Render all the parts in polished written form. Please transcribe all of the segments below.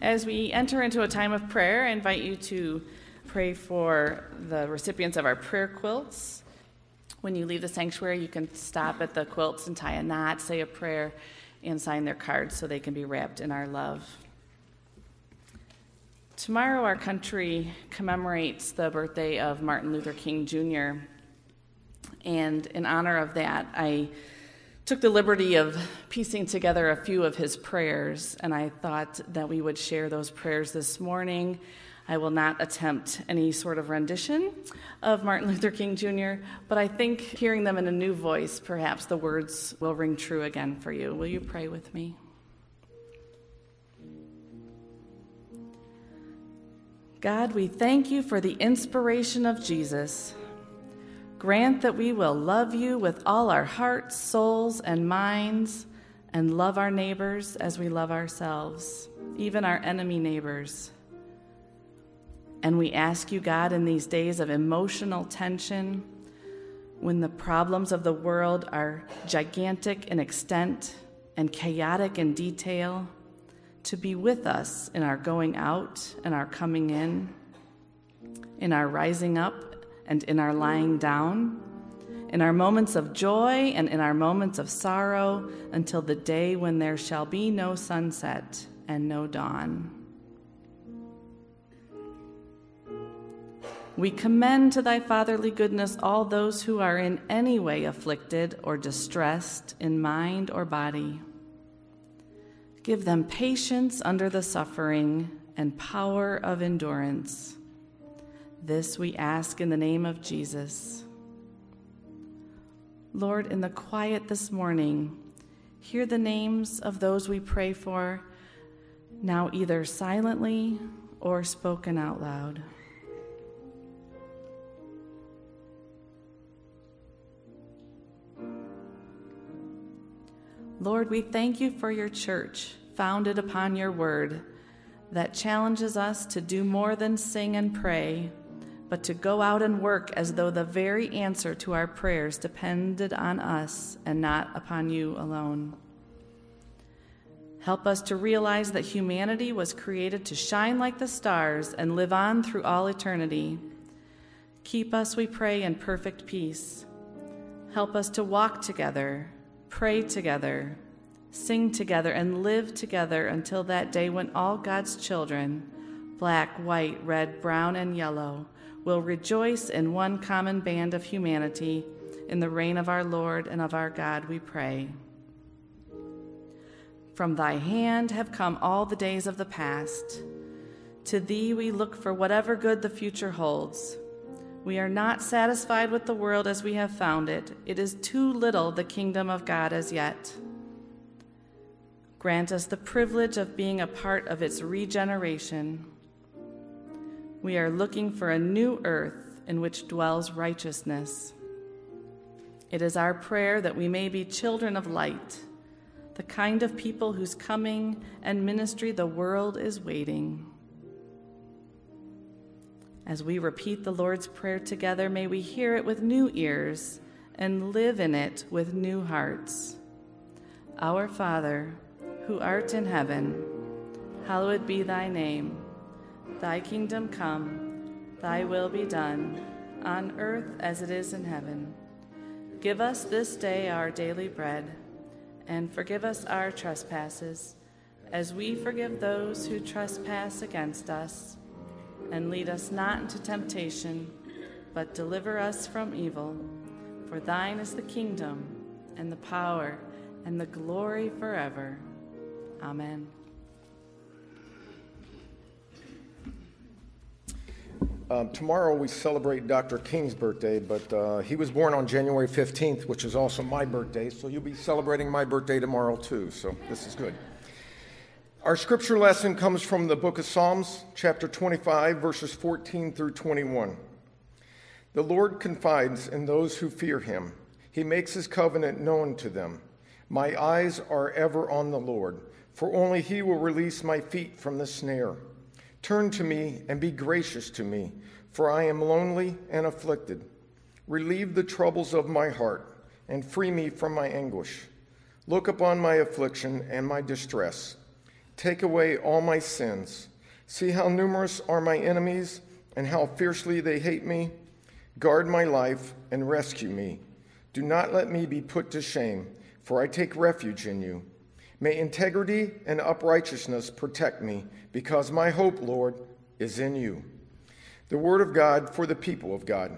As we enter into a time of prayer, I invite you to pray for the recipients of our prayer quilts. When you leave the sanctuary, you can stop at the quilts and tie a knot, say a prayer, and sign their cards so they can be wrapped in our love. Tomorrow, our country commemorates the birthday of Martin Luther King Jr., and in honor of that, I took the liberty of piecing together a few of his prayers, and I thought that we would share those prayers this morning. I will not attempt any sort of rendition of Martin Luther King Jr., but I think hearing them in a new voice, perhaps the words will ring true again for you. Will you pray with me? God, we thank you for the inspiration of Jesus. Grant that we will love you with all our hearts, souls, and minds, and love our neighbors as we love ourselves, even our enemy neighbors. And we ask you, God, in these days of emotional tension, when the problems of the world are gigantic in extent and chaotic in detail, to be with us in our going out and our coming in our rising up and in our lying down, in our moments of joy and in our moments of sorrow, until the day when there shall be no sunset and no dawn. We commend to thy fatherly goodness all those who are in any way afflicted or distressed in mind or body. Give them patience under the suffering and power of endurance. This we ask in the name of Jesus. Lord, in the quiet this morning, hear the names of those we pray for, now either silently or spoken out loud. Lord, we thank you for your church, founded upon your word, that challenges us to do more than sing and pray, but to go out and work as though the very answer to our prayers depended on us and not upon you alone. Help us to realize that humanity was created to shine like the stars and live on through all eternity. Keep us, we pray, in perfect peace. Help us to walk together, pray together, sing together, and live together until that day when all God's children, black, white, red, brown, and yellow, will rejoice in one common band of humanity in the reign of our Lord and of our God, we pray. From thy hand have come all the days of the past. To thee we look for whatever good the future holds. We are not satisfied with the world as we have found it. It is too little the kingdom of God as yet. Grant us the privilege of being a part of its regeneration. We are looking for a new earth in which dwells righteousness. It is our prayer that we may be children of light, the kind of people whose coming and ministry the world is waiting. As we repeat the Lord's Prayer together, may we hear it with new ears and live in it with new hearts. Our Father, who art in heaven, hallowed be thy name. Thy kingdom come, thy will be done, on earth as it is in heaven. Give us this day our daily bread, and forgive us our trespasses, as we forgive those who trespass against us. And lead us not into temptation, but deliver us from evil. For thine is the kingdom, and the power, and the glory forever. Amen. Tomorrow we celebrate Dr. King's birthday, but he was born on January 15th, which is also my birthday, so you'll be celebrating my birthday tomorrow too, so this is good. Our scripture lesson comes from the book of Psalms, chapter 25, verses 14 through 21. The Lord confides in those who fear him. He makes his covenant known to them. My eyes are ever on the Lord, for only he will release my feet from the snare. Turn to me and be gracious to me, for I am lonely and afflicted. Relieve the troubles of my heart and free me from my anguish. Look upon my affliction and my distress. Take away all my sins. See how numerous are my enemies and how fiercely they hate me. Guard my life and rescue me. Do not let me be put to shame, for I take refuge in you. May integrity and uprightness protect me, because my hope, Lord, is in you. The word of God for the people of God.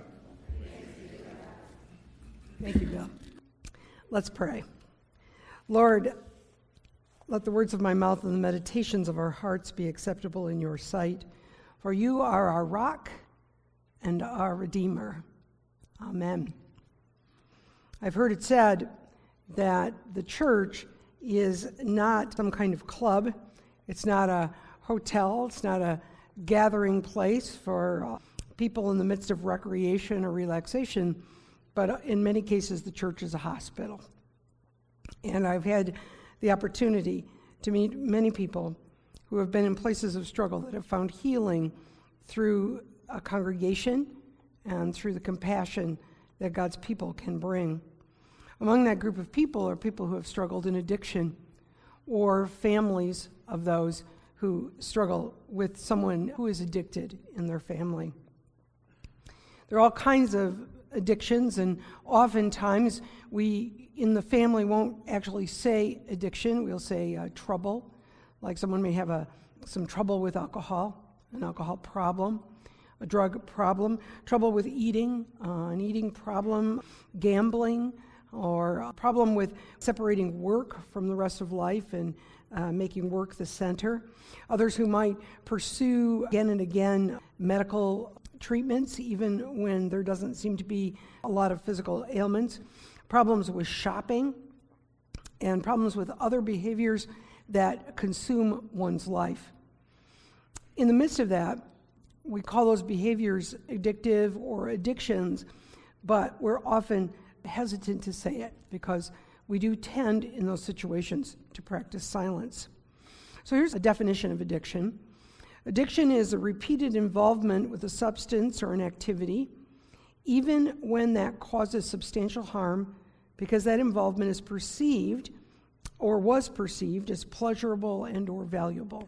Thank you, Bill. Let's pray. Lord, let the words of my mouth and the meditations of our hearts be acceptable in your sight, for you are our rock and our Redeemer. Amen. I've heard it said that the church is not some kind of club. It's not a hotel. It's not a gathering place for people in the midst of recreation or relaxation, but in many cases the church is a hospital. And I've had the opportunity to meet many people who have been in places of struggle that have found healing through a congregation and through the compassion that God's people can bring. Among that group of people are people who have struggled in addiction, or families of those who struggle with someone who is addicted in their family. There are all kinds of addictions, and oftentimes we in the family won't actually say addiction. We'll say trouble, like someone may have some trouble with alcohol, an alcohol problem, a drug problem, trouble with eating, an eating problem, gambling, or a problem with separating work from the rest of life and making work the center. Others who might pursue again and again medical treatments, even when there doesn't seem to be a lot of physical ailments. Problems with shopping, and problems with other behaviors that consume one's life. In the midst of that, we call those behaviors addictive or addictions, but we're often hesitant to say it because we do tend in those situations to practice silence. So here's a definition of addiction. Addiction is a repeated involvement with a substance or an activity, even when that causes substantial harm, because that involvement is perceived or was perceived as pleasurable and or valuable.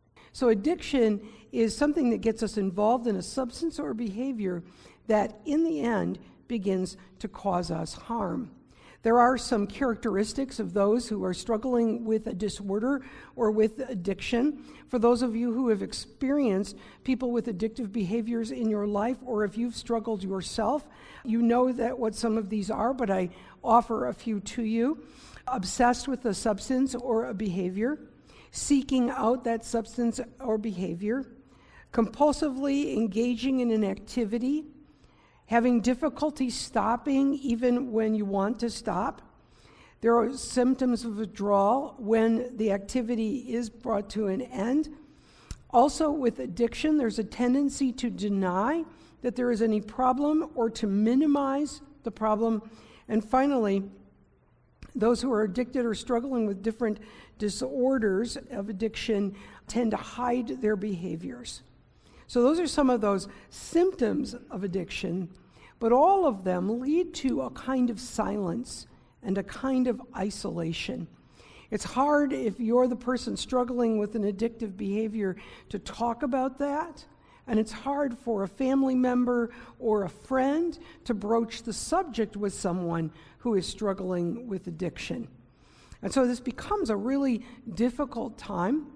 So addiction is something that gets us involved in a substance or behavior that in the end begins to cause us harm. There are some characteristics of those who are struggling with a disorder or with addiction. For those of you who have experienced people with addictive behaviors in your life, or if you've struggled yourself, you know that what some of these are, but I offer a few to you. Obsessed with a substance or a behavior, seeking out that substance or behavior, compulsively engaging in an activity, having difficulty stopping even when you want to stop. There are symptoms of withdrawal when the activity is brought to an end. Also, with addiction, there's a tendency to deny that there is any problem or to minimize the problem. And finally, those who are addicted or struggling with different disorders of addiction tend to hide their behaviors. So those are some of those symptoms of addiction, but all of them lead to a kind of silence and a kind of isolation. It's hard if you're the person struggling with an addictive behavior to talk about that, and it's hard for a family member or a friend to broach the subject with someone who is struggling with addiction. And so this becomes a really difficult time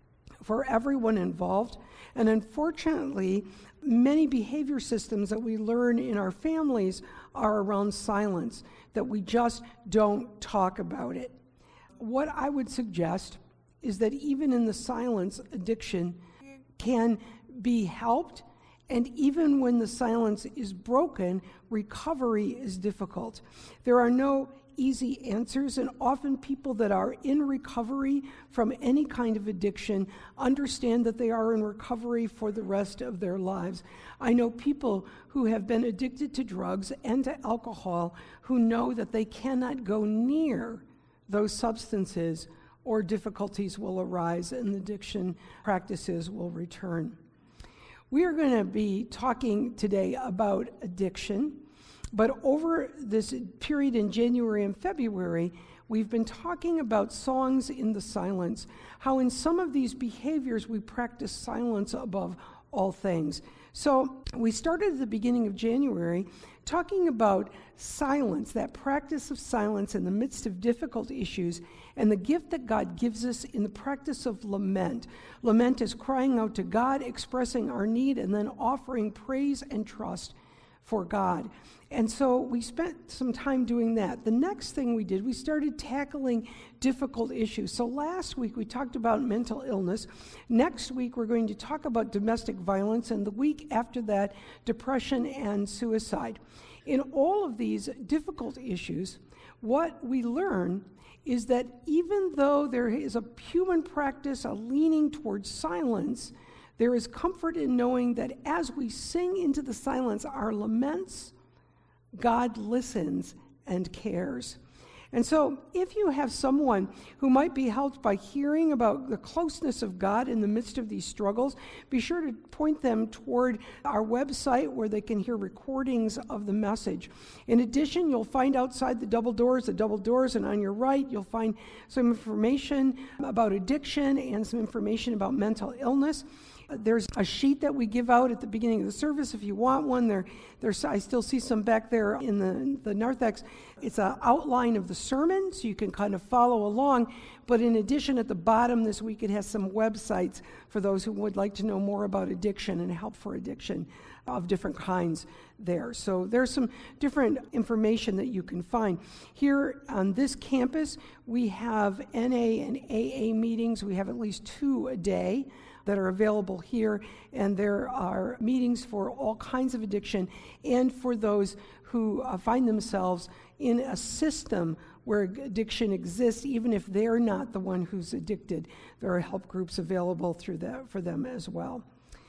for everyone involved. And unfortunately, many behavior systems that we learn in our families are around silence, that we just don't talk about it. What I would suggest is that even in the silence, addiction can be helped, and even when the silence is broken, recovery is difficult. There are no easy answers, and often people that are in recovery from any kind of addiction understand that they are in recovery for the rest of their lives. I know people who have been addicted to drugs and to alcohol who know that they cannot go near those substances or difficulties will arise and addiction practices will return. We are going to be talking today about addiction. But over this period in January and February, we've been talking about songs in the silence, how in some of these behaviors we practice silence above all things. So we started at the beginning of January talking about silence, that practice of silence in the midst of difficult issues, and the gift that God gives us in the practice of lament. Lament is crying out to God, expressing our need, and then offering praise and trust for God. And so we spent some time doing that. The next thing we did, we started tackling difficult issues. So last week we talked about mental illness. Next week we're going to talk about domestic violence, and the week after that, depression and suicide. In all of these difficult issues, what we learn is that even though there is a human practice, a leaning towards silence, there is comfort in knowing that as we sing into the silence our laments, God listens and cares. And so if you have someone who might be helped by hearing about the closeness of God in the midst of these struggles, be sure to point them toward our website where they can hear recordings of the message. In addition, you'll find outside the double doors, and on your right, you'll find some information about addiction and some information about mental illness. There's a sheet that we give out at the beginning of the service if you want one. There's I still see some back there in the narthex. It's an outline of the sermon, so you can kind of follow along. But in addition, at the bottom this week, it has some websites for those who would like to know more about addiction and help for addiction of different kinds there. So there's some different information that you can find. Here on this campus, we have NA and AA meetings. We have at least 2 a day that are available here, and there are meetings for all kinds of addiction and for those who find themselves in a system where addiction exists, even if they're not the one who's addicted. There are help groups available through that for them as well.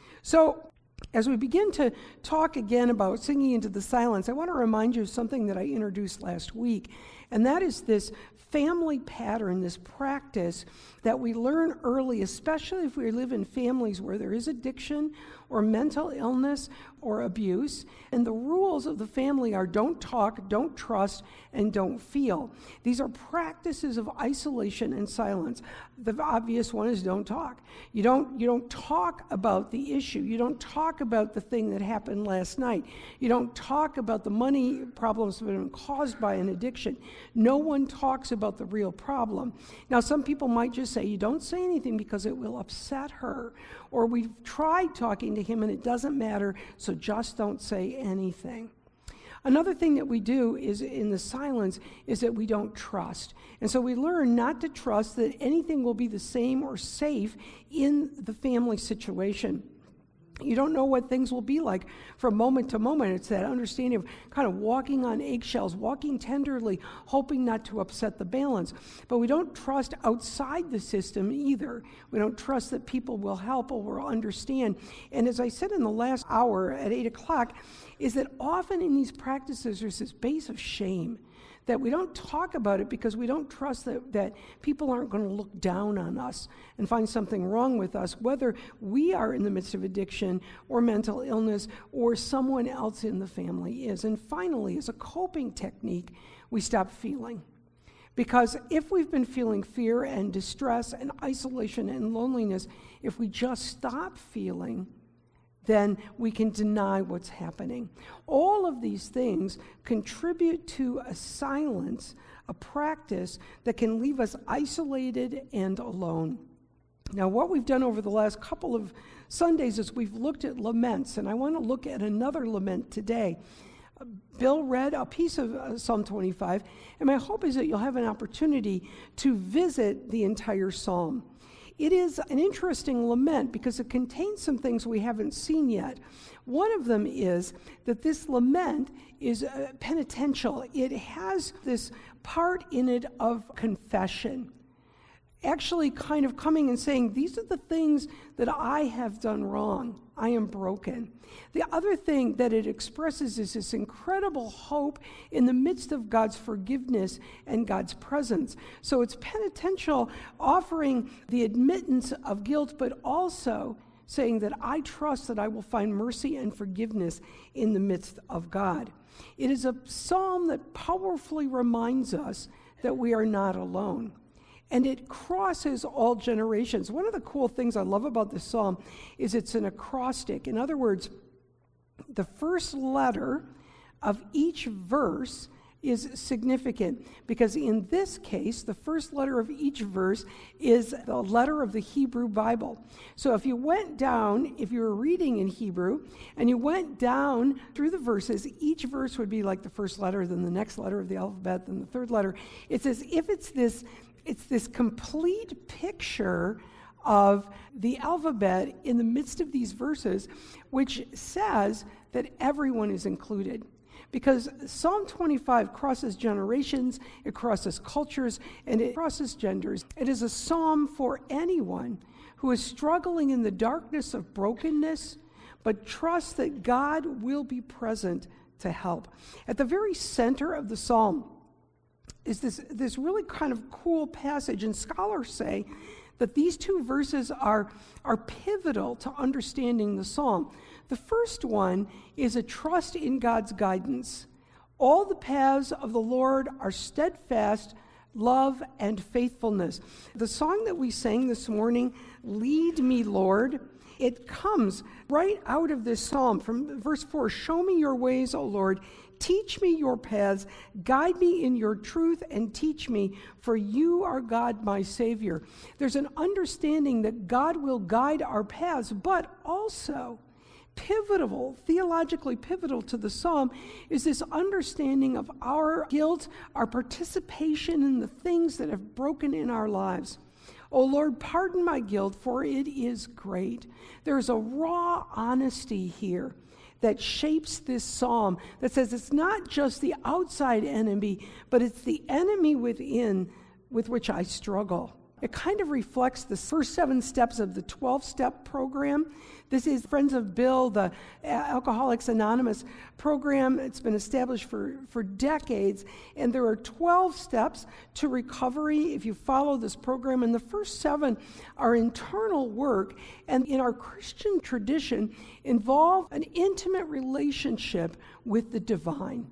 So as we begin to talk again about singing into the silence, I want to remind you of something that I introduced last week, and that is this family pattern, this practice that we learn early, especially if we live in families where there is addiction or mental illness or abuse. And the rules of the family are don't talk, don't trust, and don't feel. These are practices of isolation and silence. The obvious one is don't talk. You don't talk about the issue. You don't talk about the thing that happened last night. You don't talk about the money problems that have been caused by an addiction. No one talks about the real problem. Now, some people might just say, you don't say anything because it will upset her. Or we've tried talking to him and it doesn't matter, so just don't say anything. Another thing that we do is in the silence is that we don't trust. And so we learn not to trust that anything will be the same or safe in the family situation. You don't know what things will be like from moment to moment. It's that understanding of kind of walking on eggshells, walking tenderly, hoping not to upset the balance. But we don't trust outside the system either. We don't trust that people will help or will understand. And as I said in the last hour at 8 o'clock, is that often in these practices there's this base of shame, that we don't talk about it because we don't trust that people aren't going to look down on us and find something wrong with us, whether we are in the midst of addiction or mental illness or someone else in the family is. And finally, as a coping technique, we stop feeling. Because if we've been feeling fear and distress and isolation and loneliness, if we just stop feeling, then we can deny what's happening. All of these things contribute to a silence, a practice that can leave us isolated and alone. Now, what we've done over the last couple of Sundays is we've looked at laments, and I want to look at another lament today. Bill read a piece of Psalm 25, and my hope is that you'll have an opportunity to visit the entire psalm. It is an interesting lament because it contains some things we haven't seen yet. One of them is that this lament is penitential. It has this part in it of confession. Actually kind of coming and saying, these are the things that I have done wrong. I am broken. The other thing that it expresses is this incredible hope in the midst of God's forgiveness and God's presence. So it's penitential, offering the admittance of guilt, but also saying that I trust that I will find mercy and forgiveness in the midst of God. It is a psalm that powerfully reminds us that we are not alone. And it crosses all generations. One of the cool things I love about this psalm is it's an acrostic. In other words, the first letter of each verse is significant, because in this case, the first letter of each verse is the letter of the Hebrew Bible. So if you went down, if you were reading in Hebrew, and you went down through the verses, each verse would be like the first letter, then the next letter of the alphabet, then the third letter. It's as if it's this complete picture of the alphabet in the midst of these verses, which says that everyone is included. Because Psalm 25 crosses generations, it crosses cultures, and it crosses genders. It is a psalm for anyone who is struggling in the darkness of brokenness, but trusts that God will be present to help. At the very center of the psalm is this really kind of cool passage, and scholars say that these two verses are pivotal to understanding the psalm. The first one is a trust in God's guidance. All the paths of the Lord are steadfast, love, and faithfulness. The song that we sang this morning, Lead Me, Lord, it comes right out of this psalm from verse 4. Show me your ways, O Lord. Teach me your paths. Guide me in your truth and teach me, for you are God, my Savior. There's an understanding that God will guide our paths, but also pivotal, theologically pivotal to the psalm, is this understanding of our guilt, our participation in the things that have broken in our lives. O Lord, pardon my guilt, for it is great. There's a raw honesty here that shapes this psalm that says it's not just the outside enemy, but it's the enemy within with which I struggle. It kind of reflects the first 7 steps of the 12-step program. This is Friends of Bill, the Alcoholics Anonymous program. It's been established for decades, and there are 12 steps to recovery if you follow this program, and the first 7 are internal work, and in our Christian tradition involve an intimate relationship with the divine.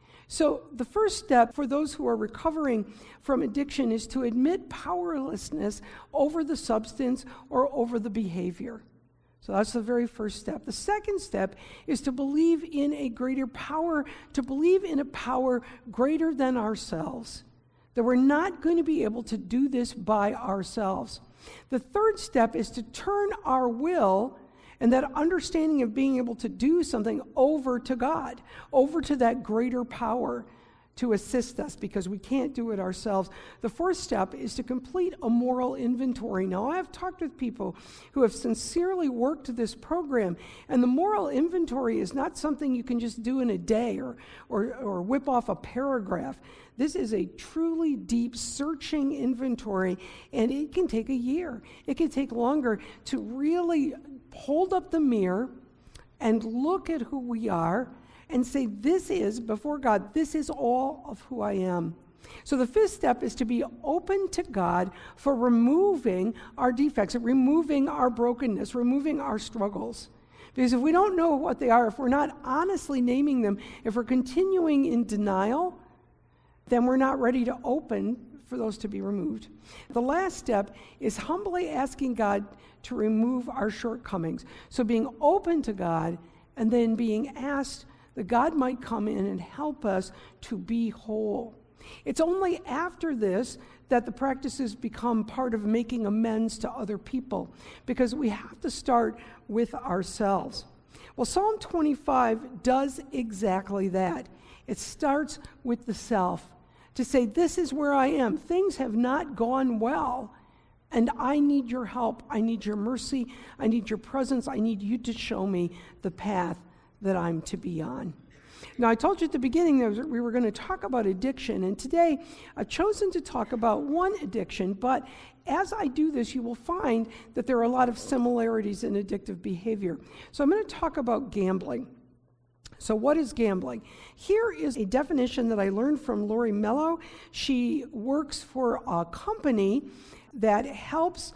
So the first step for those who are recovering from addiction is to admit powerlessness over the substance or over the behavior. So that's the very first step. The second step is to believe in a greater power, to believe in a power greater than ourselves, that we're not going to be able to do this by ourselves. The third step is to turn our will and that understanding of being able to do something over to God, over to that greater power to assist us, because we can't do it ourselves. The fourth step is to complete a moral inventory. Now, I've talked with people who have sincerely worked this program, and the moral inventory is not something you can just do in a day or whip off a paragraph. This is a truly deep, searching inventory, and it can take a year. It can take longer to really hold up the mirror and look at who we are and say, this is, before God, this is all of who I am. So the fifth step is to be open to God for removing our defects, removing our brokenness, removing our struggles. Because if we don't know what they are, if we're not honestly naming them, if we're continuing in denial, then we're not ready to open for those to be removed. The last step is humbly asking God to remove our shortcomings. So being open to God and then being asked that God might come in and help us to be whole. It's only after this that the practices become part of making amends to other people, because we have to start with ourselves. Well, Psalm 25 does exactly that. It starts with the self, to say, this is where I am. Things have not gone well, and I need your help. I need your mercy. I need your presence. I need you to show me the path that I'm to be on. Now, I told you at the beginning that we were going to talk about addiction, and today I've chosen to talk about one addiction, but as I do this, you will find that there are a lot of similarities in addictive behavior. So I'm going to talk about gambling. So what is gambling? Here is a definition that I learned from Lori Mello. She works for a company that helps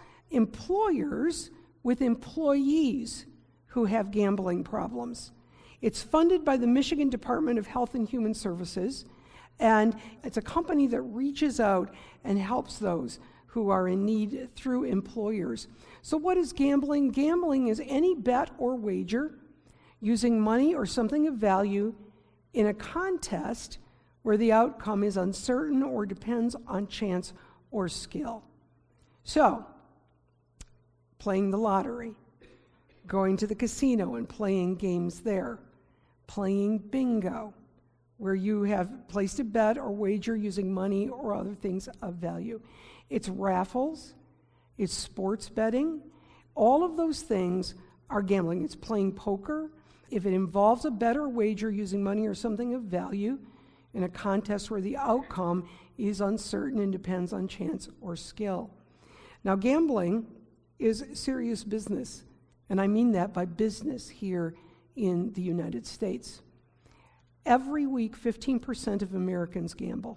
employers with employees who have gambling problems. It's funded by the Michigan Department of Health and Human Services, And it's a company that reaches out and helps those who are in need through employers. So what is gambling? Gambling is any bet or wager using money or something of value in a contest where the outcome is uncertain or depends on chance or skill. So, playing the lottery, going to the casino and playing games there, playing bingo, where you have placed a bet or wager using money or other things of value. It's raffles, it's sports betting. All of those things are gambling. It's playing poker. If it involves a bet or wager using money or something of value in a contest where the outcome is uncertain and depends on chance or skill. Now, gambling is serious business, and I mean that by business here in the United States. Every week, 15% of Americans gamble.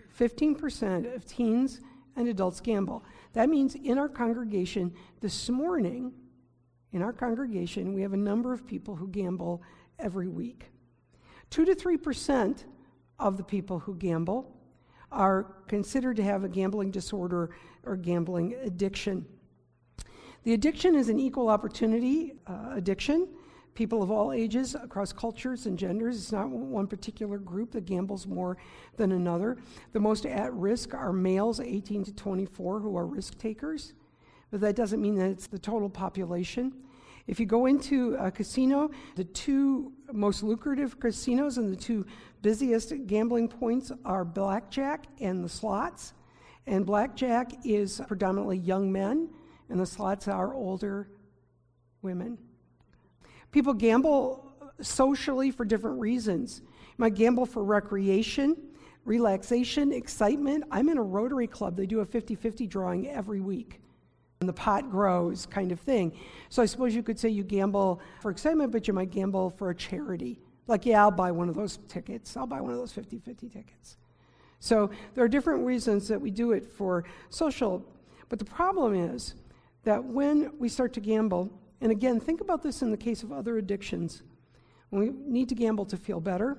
15% of teens and adults gamble. That means in our congregation this morning, we have a number of people who gamble every week. 2 to 3% of the people who gamble are considered to have a gambling disorder or gambling addiction. The addiction is an equal opportunity addiction. People of all ages, across cultures and genders. It's not one particular group that gambles more than another. The most at risk are males 18 to 24 who are risk takers, but that doesn't mean that it's the total population. If you go into a casino, the two most lucrative casinos and the two busiest gambling points are blackjack and the slots. And blackjack is predominantly young men, and the slots are older women. People gamble socially for different reasons. You might gamble for recreation, relaxation, excitement. I'm in a Rotary Club. They do a 50-50 drawing every week. And the pot grows kind of thing. So I suppose you could say you gamble for excitement, but you might gamble for a charity. Like, yeah, I'll buy one of those tickets. I'll buy one of those 50-50 tickets. So there are different reasons that we do it for social. But the problem is that when we start to gamble, and again, think about this in the case of other addictions. When we need to gamble to feel better,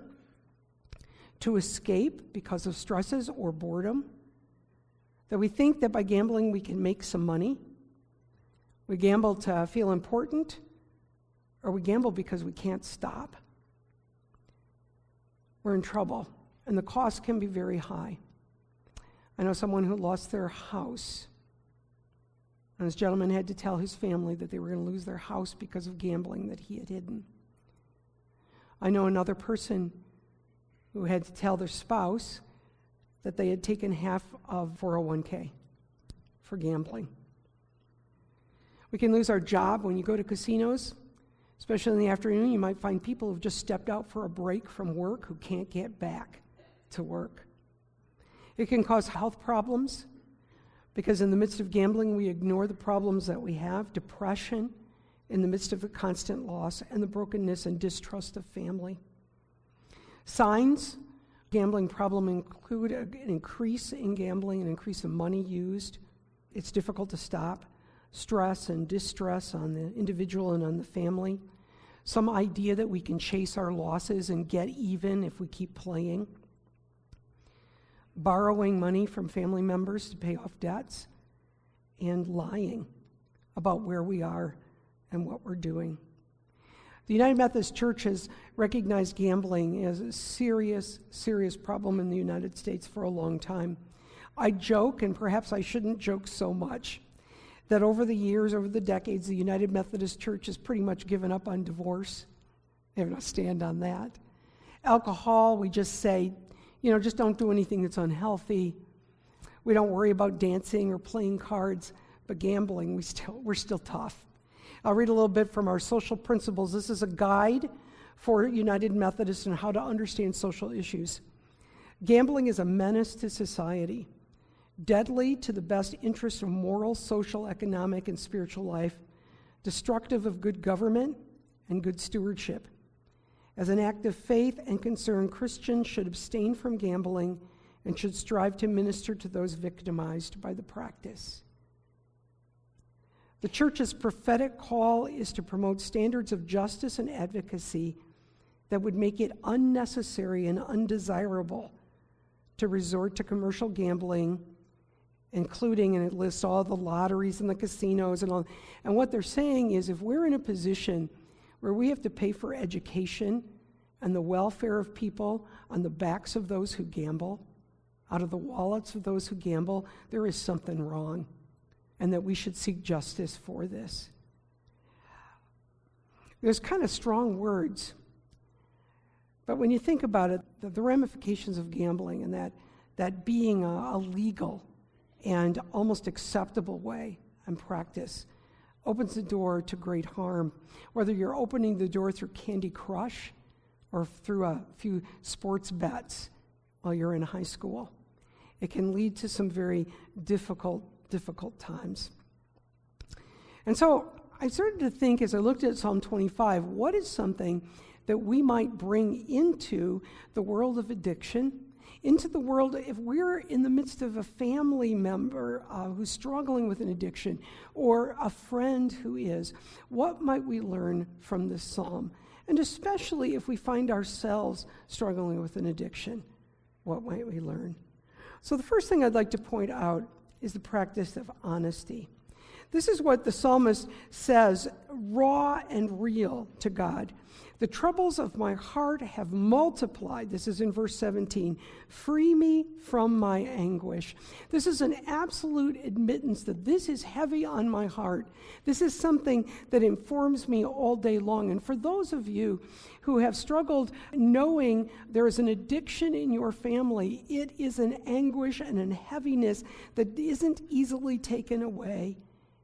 to escape because of stresses or boredom, that we think that by gambling we can make some money. We gamble to feel important, or we gamble because we can't stop. We're in trouble, and the cost can be very high. I know someone who lost their house. And this gentleman had to tell his family that they were going to lose their house because of gambling that he had hidden. I know another person who had to tell their spouse that they had taken half of 401k for gambling. We can lose our job when you go to casinos, especially in the afternoon. You might find people who've just stepped out for a break from work who can't get back to work. It can cause health problems, because in the midst of gambling, we ignore the problems that we have, depression, in the midst of the constant loss, and the brokenness and distrust of family. Signs, gambling problem include an increase in gambling, an increase in money used. It's difficult to stop. Stress and distress on the individual and on the family. Some idea that we can chase our losses and get even if we keep playing. Borrowing money from family members to pay off debts, and lying about where we are and what we're doing. The United Methodist Church has recognized gambling as a serious, serious problem in the United States for a long time. I joke, and perhaps I shouldn't joke so much, that over the years, over the decades, the United Methodist Church has pretty much given up on divorce. They have no stand on that. Alcohol, we just say, just don't do anything that's unhealthy. We don't worry about dancing or playing cards, but gambling, we're still tough. I'll read a little bit from our social principles. This is a guide for United Methodists on how to understand social issues. Gambling is a menace to society, deadly to the best interests of moral, social, economic, and spiritual life, destructive of good government and good stewardship. As an act of faith and concern, Christians should abstain from gambling and should strive to minister to those victimized by the practice. The church's prophetic call is to promote standards of justice and advocacy that would make it unnecessary and undesirable to resort to commercial gambling, including, and it lists all the lotteries and the casinos and all. And what they're saying is, if we're in a position where we have to pay for education and the welfare of people on the backs of those who gamble, out of the wallets of those who gamble, there is something wrong, and that we should seek justice for this. There's kind of strong words, but when you think about it, the ramifications of gambling and that being a legal and almost acceptable way and practice opens the door to great harm, whether you're opening the door through Candy Crush or through a few sports bets while you're in high school. It can lead to some very difficult times. And so I started to think, as I looked at Psalm 25, what is something that we might bring into the world of addiction, into the world, if we're in the midst of a family member who's struggling with an addiction, or a friend who is, what might we learn from this psalm? And especially if we find ourselves struggling with an addiction, what might we learn? So the first thing I'd like to point out is the practice of honesty. This is what the psalmist says, raw and real to God. The troubles of my heart have multiplied. This is in verse 17. Free me from my anguish. This is an absolute admittance that this is heavy on my heart. This is something that informs me all day long. And for those of you who have struggled knowing there is an addiction in your family, it is an anguish and a heaviness that isn't easily taken away.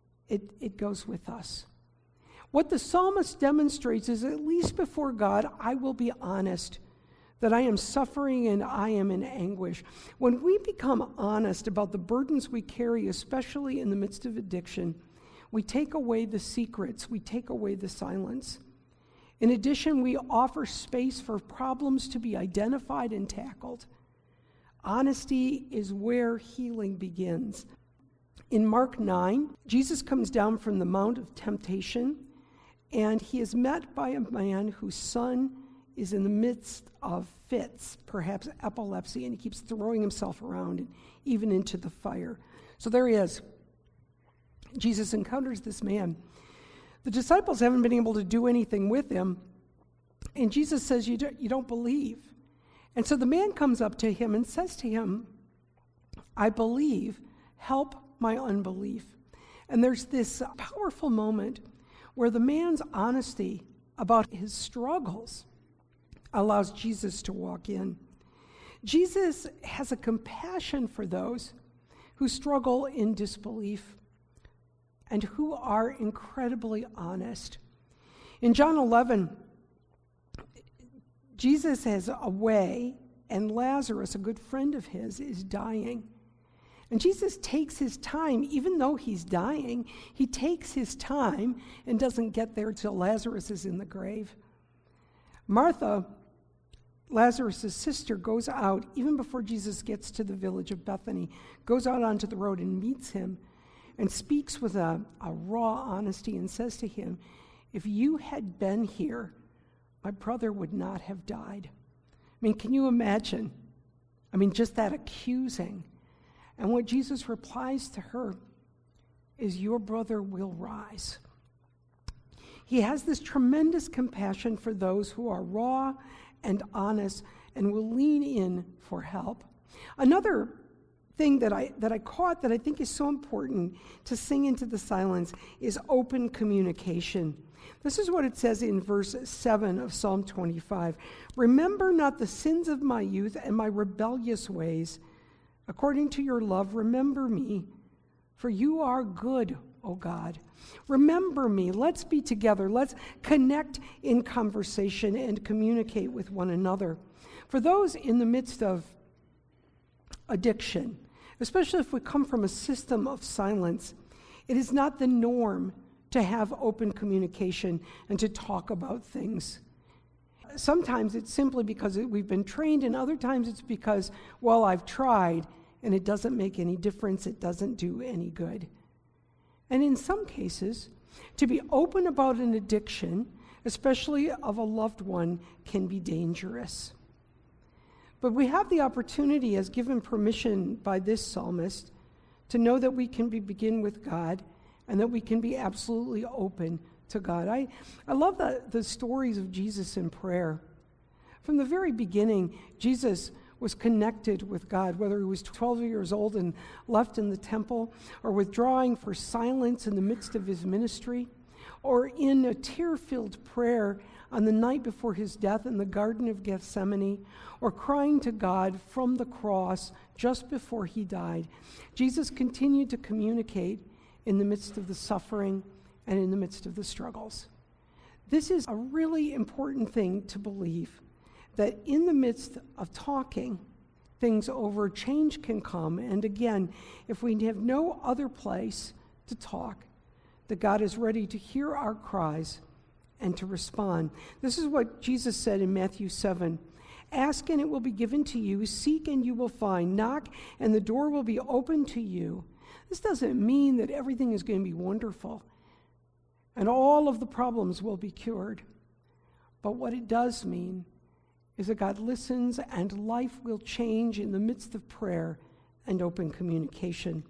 It goes with us. What the psalmist demonstrates is, at least before God, I will be honest that I am suffering and I am in anguish. When we become honest about the burdens we carry, especially in the midst of addiction, we take away the secrets, we take away the silence. In addition, we offer space for problems to be identified and tackled. Honesty is where healing begins. In Mark 9, Jesus comes down from the Mount of Temptation, and he is met by a man whose son is in the midst of fits, perhaps epilepsy, and he keeps throwing himself around and even into the fire. So there he is. Jesus encounters this man. The disciples haven't been able to do anything with him, and Jesus says, you don't believe. And so the man comes up to him and says to him, I believe, help my unbelief. And there's this powerful moment where the man's honesty about his struggles allows Jesus to walk in. Jesus has a compassion for those who struggle in disbelief and who are incredibly honest. In John 11, Jesus has a way, and Lazarus, a good friend of his, is dying. And Jesus takes his time, even though he's dying, he takes his time and doesn't get there till Lazarus is in the grave. Martha, Lazarus' sister, goes out, even before Jesus gets to the village of Bethany, goes out onto the road and meets him and speaks with a raw honesty and says to him, if you had been here, my brother would not have died. I mean, can you imagine? I mean, just that accusing. And what Jesus replies to her is, your brother will rise. He has this tremendous compassion for those who are raw and honest and will lean in for help. Another thing that I caught that I think is so important to sing into the silence is open communication. This is what it says in verse 7 of Psalm 25. Remember not the sins of my youth and my rebellious ways. According to your love, remember me, for you are good, O God. Remember me. Let's be together. Let's connect in conversation and communicate with one another. For those in the midst of addiction, especially if we come from a system of silence, it is not the norm to have open communication and to talk about things. Sometimes it's simply because we've been trained, and other times it's because, well, I've tried, and it doesn't make any difference. It doesn't do any good. And in some cases, to be open about an addiction, especially of a loved one, can be dangerous. But we have the opportunity, as given permission by this psalmist, to know that we can begin with God and that we can be absolutely open to God. I love the stories of Jesus in prayer. From the very beginning, Jesus was connected with God, whether he was 12 years old and left in the temple, or withdrawing for silence in the midst of his ministry, or in a tear-filled prayer on the night before his death in the Garden of Gethsemane, or crying to God from the cross just before he died. Jesus continued to communicate in the midst of the suffering and in the midst of the struggles. This is a really important thing to believe, that in the midst of talking things over, change can come. And again, if we have no other place to talk, that God is ready to hear our cries and to respond. This is what Jesus said in Matthew 7. Ask and it will be given to you. Seek and you will find. Knock and the door will be open to you. This doesn't mean that everything is going to be wonderful and all of the problems will be cured. But what it does mean is that God listens and life will change in the midst of prayer and open communication.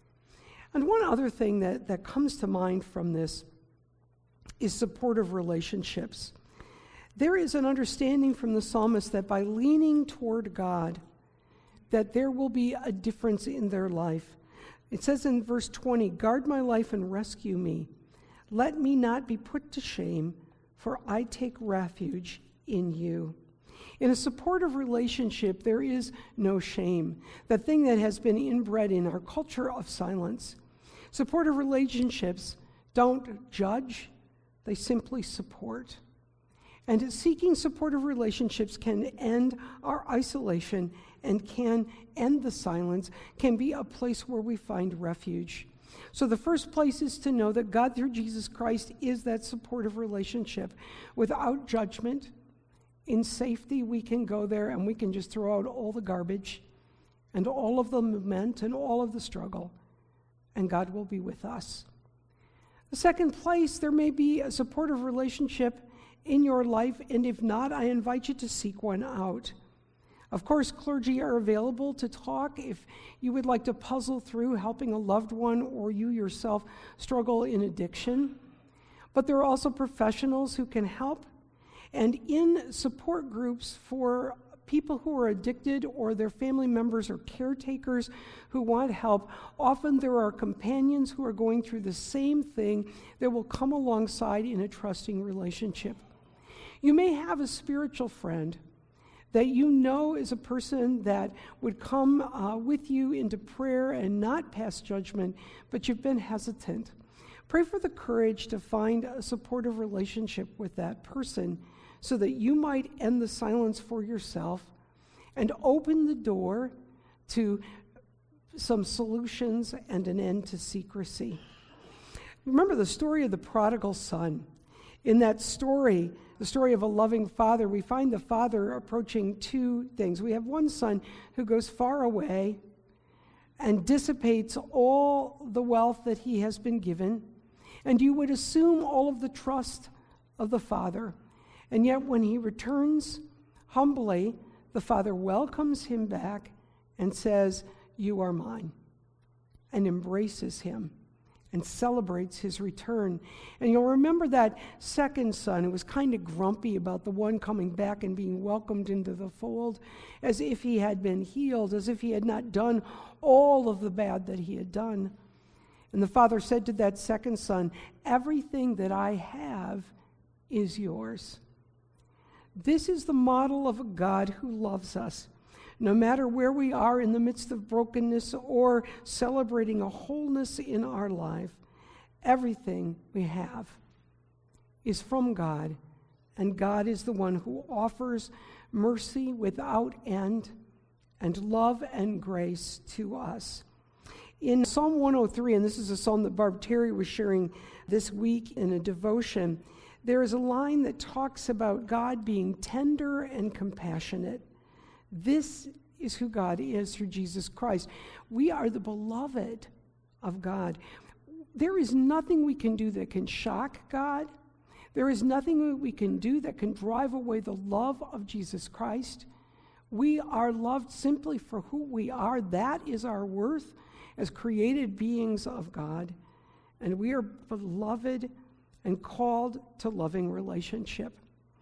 And one other thing that comes to mind from this is supportive relationships. There is an understanding from the psalmist that by leaning toward God, that there will be a difference in their life. It says in verse 20, guard my life and rescue me. Let me not be put to shame, for I take refuge in you. In a supportive relationship, there is no shame, that thing that has been inbred in our culture of silence. Supportive relationships don't judge, they simply support. And seeking supportive relationships can end our isolation and can end the silence, can be a place where we find refuge. So the first place is to know that God through Jesus Christ is that supportive relationship. Without judgment, in safety, we can go there and we can just throw out all the garbage and all of the lament and all of the struggle, and God will be with us. The second place, there may be a supportive relationship in your life, and if not, I invite you to seek one out. Of course, clergy are available to talk if you would like to puzzle through helping a loved one or you yourself struggle in addiction. But there are also professionals who can help. And in support groups for people who are addicted or their family members or caretakers who want help, often there are companions who are going through the same thing that will come alongside in a trusting relationship. You may have a spiritual friend that you know is a person that would come with you into prayer and not pass judgment, but you've been hesitant. Pray for the courage to find a supportive relationship with that person so that you might end the silence for yourself and open the door to some solutions and an end to secrecy. Remember the story of the prodigal son. In that story, the story of a loving father, we find the father approaching two things. We have one son who goes far away and dissipates all the wealth that he has been given, and you would assume all of the trust of the father. And yet when he returns humbly, the father welcomes him back and says, "You are mine," and embraces him and celebrates his return. And you'll remember that second son who was kind of grumpy about the one coming back and being welcomed into the fold, as if he had been healed, as if he had not done all of the bad that he had done. And the father said to that second son, "Everything that I have is yours." This is the model of a God who loves us. No matter where we are in the midst of brokenness or celebrating a wholeness in our life, everything we have is from God, and God is the one who offers mercy without end and love and grace to us. In Psalm 103, and this is a psalm that Barb Terry was sharing this week in a devotion, there is a line that talks about God being tender and compassionate. This is who God is through Jesus Christ. We are the beloved of God. There is nothing we can do that can shock God. There is nothing we can do that can drive away the love of Jesus Christ. We are loved simply for who we are. That is our worth as created beings of God. And we are beloved and called to loving relationship.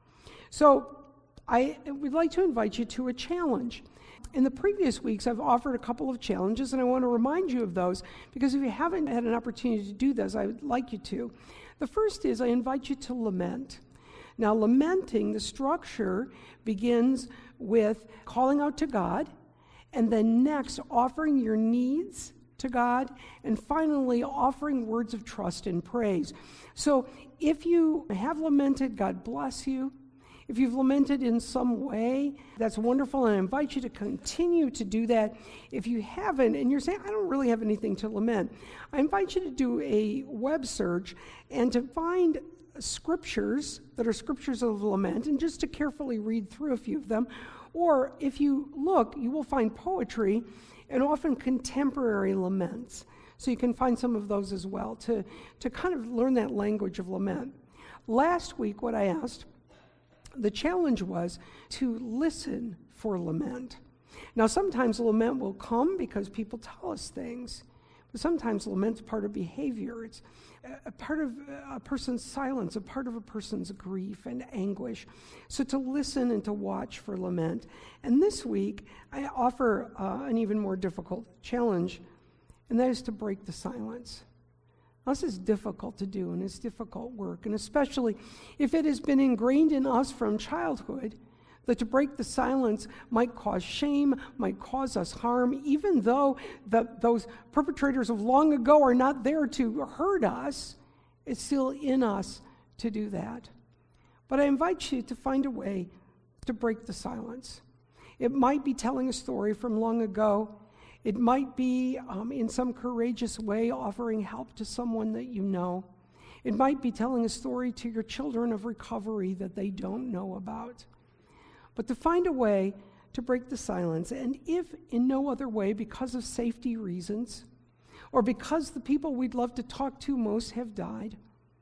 So I would like to invite you to a challenge. In the previous weeks, I've offered a couple of challenges, and I want to remind you of those, because if you haven't had an opportunity to do this, I would like you to. The first is I invite you to lament. Now, lamenting, the structure begins with calling out to God, and then next offering your needs to God, and finally offering words of trust and praise. So if you have lamented, God bless you. If you've lamented in some way, that's wonderful, and I invite you to continue to do that. If you haven't, and you're saying, I don't really have anything to lament, I invite you to do a web search and to find scriptures that are scriptures of lament, and just to carefully read through a few of them. Or if you look, you will find poetry and often contemporary laments. So you can find some of those as well to kind of learn that language of lament. Last week, what I asked, the challenge was to listen for lament. Now, sometimes lament will come because people tell us things, but sometimes lament's part of behavior. It's a part of a person's silence, a part of a person's grief and anguish. So to listen and to watch for lament. And this week, I offer an even more difficult challenge, and that is to break the silence. This is difficult to do, and it's difficult work, and especially if it has been ingrained in us from childhood that to break the silence might cause shame, might cause us harm, even though those perpetrators of long ago are not there to hurt us. It's still in us to do that. But I invite you to find a way to break the silence. It might be telling a story from long ago. It might be, in some courageous way, offering help to someone that you know. It might be telling a story to your children of recovery that they don't know about. But to find a way to break the silence, and if in no other way, because of safety reasons, or because the people we'd love to talk to most have died,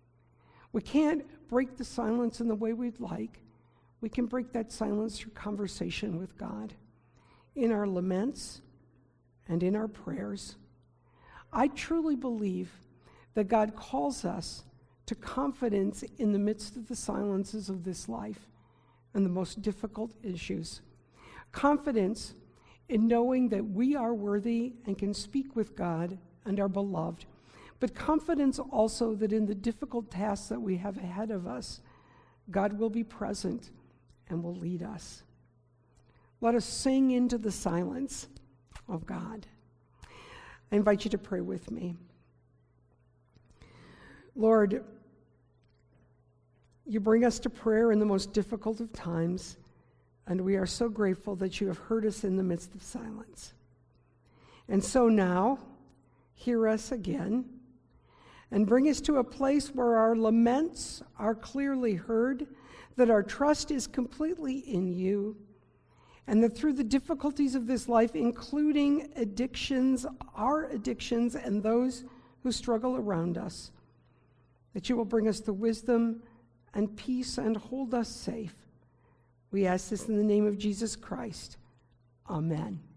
we can't break the silence in the way we'd like. We can break that silence through conversation with God, in our laments, and in our prayers. I truly believe that God calls us to confidence in the midst of the silences of this life and the most difficult issues. Confidence in knowing that we are worthy and can speak with God and are beloved, but confidence also that in the difficult tasks that we have ahead of us, God will be present and will lead us. Let us sing into the silence of God. I invite you to pray with me. Lord, you bring us to prayer in the most difficult of times, and we are so grateful that you have heard us in the midst of silence. And so now, hear us again, and bring us to a place where our laments are clearly heard, that our trust is completely in you, and that through the difficulties of this life, including addictions, our addictions, and those who struggle around us, that you will bring us the wisdom and peace and hold us safe. We ask this in the name of Jesus Christ. Amen.